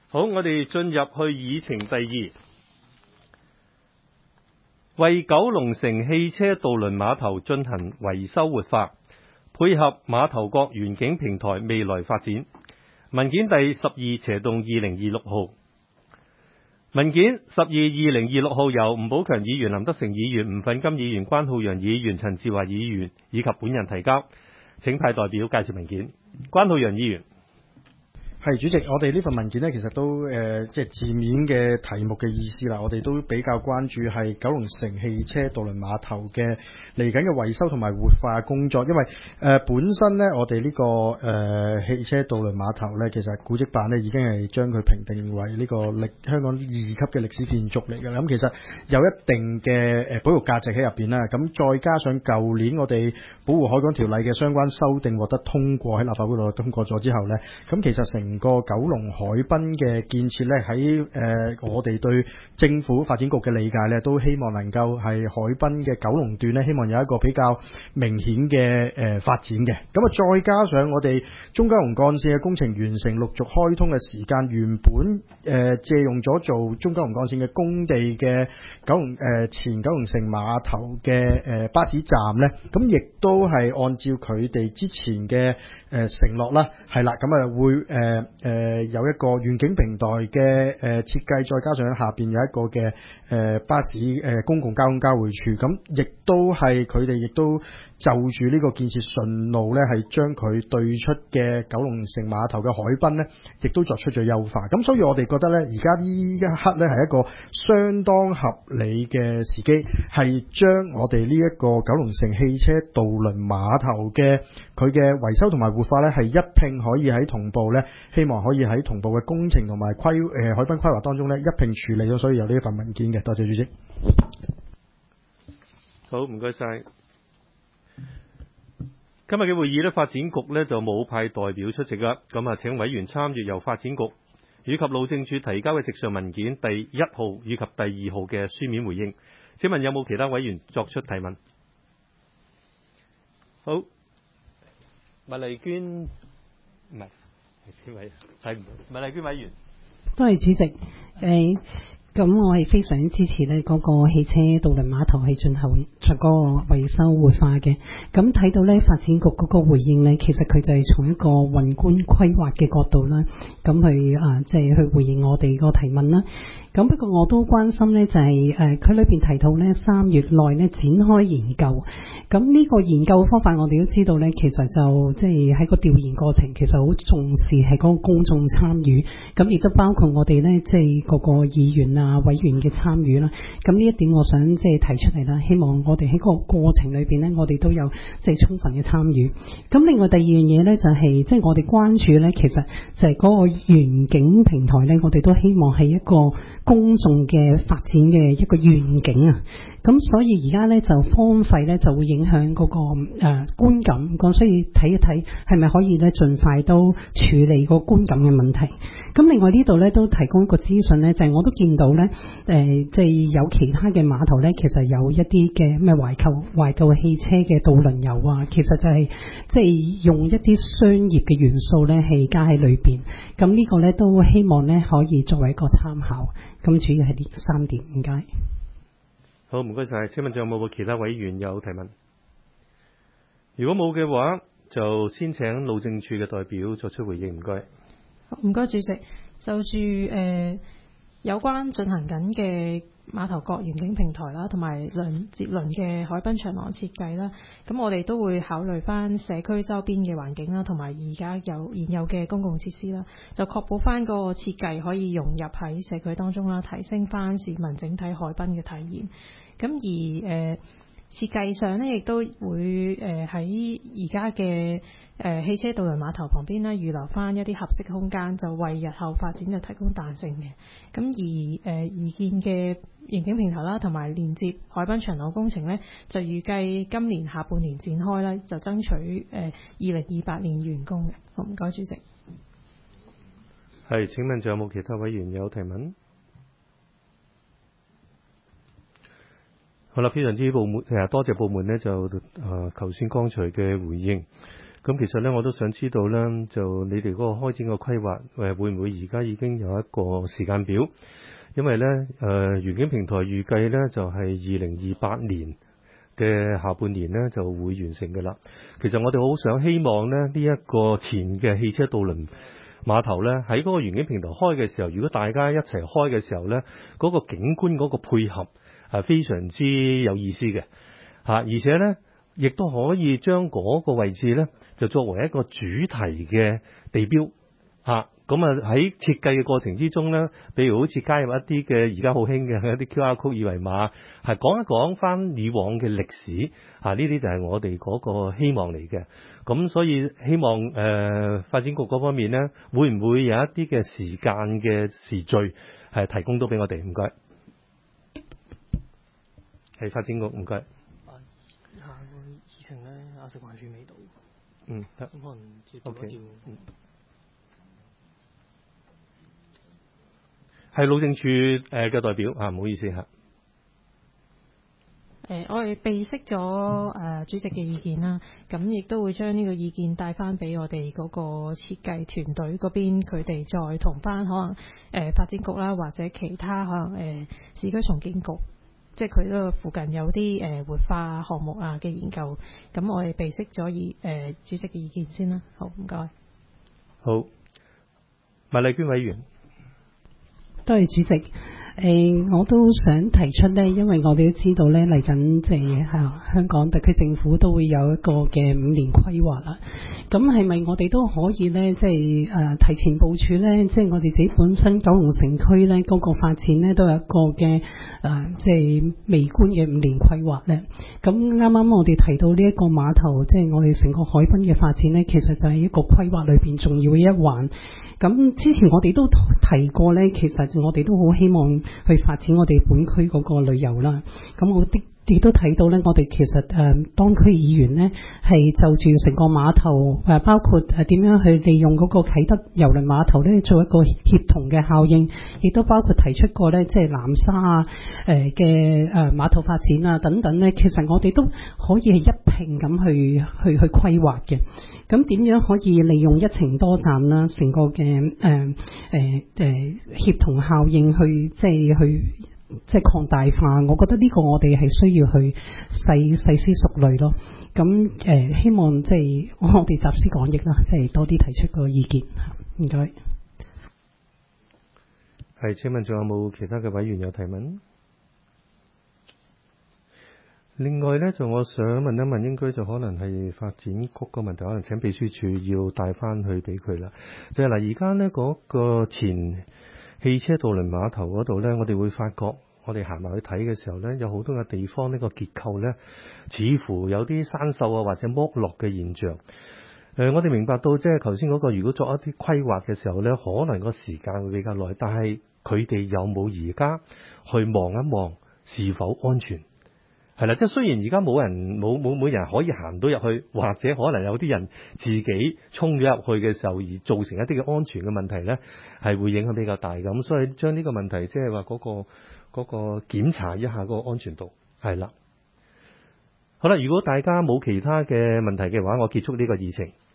好，我哋進入去議程第2，為九龍城汽車渡輪碼頭進行維修活化，配合馬頭角園景平台未來發展。文件第12/2026號。文件12/2026號由吳寶強議員、林德成議員、吳奮金議員、關浩洋議員、陳志華議員以及本人提交。請派代表介紹文件。關浩洋議員。 係主席，我哋呢份文件呢，其實都即係字面嘅題目嘅意思啦。我哋都比較關注係九龍城汽車渡輪碼頭嘅嚟緊嘅維修同埋活化工作，因為本身呢，我哋呢個汽車渡輪碼頭呢，其實古蹟辦呢已經係將佢評定為呢個香港2級嘅歷史建築嚟嘅。咁其實有一定嘅保育價值喺入邊啦。咁再加上舊年我哋保護海港條例嘅相關修訂獲得通過，喺立法會度通過咗之後呢，咁其實成個九龍海濱嘅建設呢，喺我哋對政府發展局嘅理解呢，都希望能夠係海濱嘅九龍段呢，希望有一個比較明顯嘅發展嘅。咁啊，再加上我哋中九龍幹線嘅工程完成陸續開通嘅時間，原本借用咗做中九龍幹線嘅工地嘅前九龍城碼頭嘅巴士站呢，咁亦都係按照佢哋之前嘅承諾啦，係啦，咁啊會有一個園景平台嘅設計，再加上下邊有一個嘅巴士公共交通交匯處，咁亦都係佢哋亦都就住呢個建設順路呢，係將佢對出嘅九龍城碼頭嘅海濱呢，亦都作出咗優化。咁所以我哋覺得呢，而家呢一刻呢，係一個相當合理嘅時機，係將我哋呢一個九龍城汽車渡輪碼頭嘅佢嘅維修同埋活化呢，係一併可以喺同步呢，希望可以喺同步嘅工程同埋海濱規劃當中呢，一併處理咗，所以有呢一份文件嘅。多謝主席。 好，唔該晒。今日嘅會議呢，發展局呢就冇派代表出席啦。咁啊，請委員參閱由發展局以及路政署提交嘅直上文件第1號以及第2號嘅書面回應。請問有冇其他委員作出提問？好，麥麗娟，唔係邊位？睇唔到。麥麗娟委員。 多謝主席。咁我係非常支持呢嗰個汽車渡輪碼頭係進行嗰個維修活化嘅。咁睇到呢發展局嗰個回應呢，其實佢就係從一個宏觀規劃嘅角度啦，咁去即係去回應我哋個提問啦。咁不過我都關心呢，就係佢裏邊提到呢3月內呢展開研究。咁呢個研究方法我哋都知道呢，其實就即係喺個調研過程其實好重視係嗰個公眾參與，咁亦都包括我哋呢，即係個個議員委員嘅參與啦。咁呢一點我想即係提出嚟啦，希望我哋喺個過程裏邊呢，我哋都有即係充分嘅參與。咁另外第二樣嘢呢，就係即係我哋關注呢，其實就係嗰個園景平台呢，我哋都希望係一個公眾嘅發展嘅一個願景啊。咁所以而家呢，就荒廢呢，就會影響嗰個觀感，咁所以睇一睇係咪可以呢，盡快都處理個觀感嘅問題。咁另外呢度呢，都提供一個資訊呢，就係我都見到呢，即係有其他嘅碼頭呢，其實有一啲嘅咩懷舊汽車嘅渡輪遊啊，其實就係即係用一啲商業嘅元素呢，係加喺裏邊。咁呢個呢，都希望呢，可以作為一個參考。咁主要係呢3點，唔該。 好，唔該晒。請問仲有冇其他委員有提問？如果冇嘅話，就先請路政署嘅代表作出回應。唔該。 唔該，主席。就住有關進行緊嘅馬頭角園景平台啦，同埋接輪嘅海濱長廊設計啦，咁我哋都會考慮翻社區周邊嘅環境啦，同埋而家現有嘅公共設施啦，就確保翻個設計可以融入喺社區當中啦，提升翻市民整體海濱嘅體驗。咁而設計上呢，亦都會喺而家嘅汽車渡輪碼頭旁邊呢，預留翻一啲合適空間，就為日後發展就提供彈性嘅。咁而擬建嘅園景平台啦，同埋連接海濱長廊工程呢，就預計今年下半年展開啦，就爭取2028年完工嘅。好，唔該，主席。 係，請問仲有冇其他委員有提問？好啦，非常之多謝部門呢，就頭先剛才嘅回應。 咁其實咧，我都想知道咧，就你哋嗰個開展嘅規劃，會唔會而家已經有一個時間表？因為咧，園景平台預計咧就係2028年嘅下半年咧就會完成嘅啦。其實我哋好想希望咧，呢一個前嘅汽車渡輪碼頭咧，喺嗰個園景平台開嘅時候，如果大家一齊開嘅時候咧，嗰個景觀嗰個配合係非常之有意思嘅嚇，而且咧亦都可以將嗰個位置咧就作為一個主題嘅地標嚇。咁喺設計嘅過程之中咧，譬如好似加入一啲嘅而家好興嘅一啲 QR code 二維碼，係講一講翻以往嘅歷史嚇，呢啲就係我哋嗰個希望嚟嘅。咁所以希望發展局嗰方面咧，會唔會有一啲嘅時間嘅時序係提供到俾我哋？唔該，係發展局，唔該。 下個議程咧，食環署未到。 得。 咁可能接到一條。 係路政署嘅代表唔好意思嚇。 我哋備悉咗主席嘅意見啦，咁亦都會將呢個意見帶翻俾我哋嗰個設計團隊嗰邊，佢哋再同翻可能發展局啦，或者其他可能市區重建局，即係佢嗰個附近有啲活化項目嘅研究，咁我哋備悉咗主席嘅意見先啦。好，唔該。 好，麥麗娟委員。 多謝主席。我都想提出呢，因為我哋都知道呢，嚟緊即係香港特區政府都會有一個嘅5年規劃啦。咁係咪我哋都可以呢？即係提前部署呢？即係我哋自己本身九龍城區呢嗰個發展呢，都有一個嘅即係微觀嘅5年規劃呢。咁啱啱我哋提到呢一個碼頭，即係我哋成個海濱嘅發展呢，其實就係一個規劃裏邊重要嘅一環。咁之前我哋都提過呢，其實我哋都好希望去發展我哋本區嗰個旅遊啦。咁我亦都睇到呢，我哋其實當區議員呢係就住成個碼頭包括點樣去利用嗰個啟德郵輪碼頭呢做一個協同嘅效應，亦都包括提出過呢，即係南沙嘅碼頭發展啊等等呢。其實我哋都可以係一併咁去規劃嘅。咁點樣可以利用一程多站啦，成個嘅協同效應去即係擴大化？我覺得呢個我哋係需要去細思熟慮咯。咁希望即係我哋集思廣益啦，即係多啲提出個意見。唔該。 係，請問仲有冇其他嘅委員有提問？另外呢，就我想問一問，應該就可能係發展局個問題，可能請秘書處要帶翻去俾佢啦。就係嗱，而家呢嗰個前汽車渡輪碼頭嗰度呢，我哋會發覺，我哋行埋去睇嘅時候呢，有好多嘅地方呢個結構呢，似乎有啲生鏽或者剝落嘅現象。我哋明白到即係頭先嗰個，如果作一啲規劃嘅時候呢，可能個時間會比較耐，但係佢哋有冇而家去望一望是否安全？係啦，即係雖然而家冇人可以行到入去，或者可能有啲人自己衝咗入去嘅時候，而造成一啲嘅安全嘅問題呢，係會影響比較大嘅。咁所以將呢個問題即係話嗰個檢查一下嗰個安全度係啦。好啦，如果大家冇其他嘅問題嘅話，我結束呢個議程。